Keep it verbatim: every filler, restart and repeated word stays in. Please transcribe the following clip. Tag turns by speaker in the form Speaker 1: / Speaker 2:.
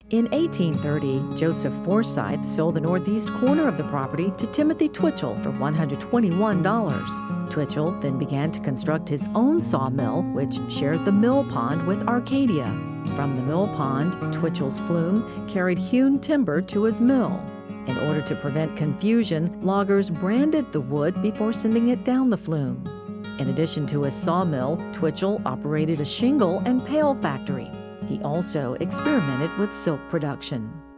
Speaker 1: In eighteen thirty, Joseph Forsyth sold the northeast corner of the property to Timothy Twitchell for one hundred twenty-one dollars. Twitchell then began to construct his own sawmill, which shared the mill pond with Arcadia. From the mill pond, Twitchell's flume carried hewn timber to his mill. In order to prevent confusion, loggers branded the wood before sending it down the flume. In addition to his sawmill, Twitchell operated a shingle and pail factory. He also experimented with silk production.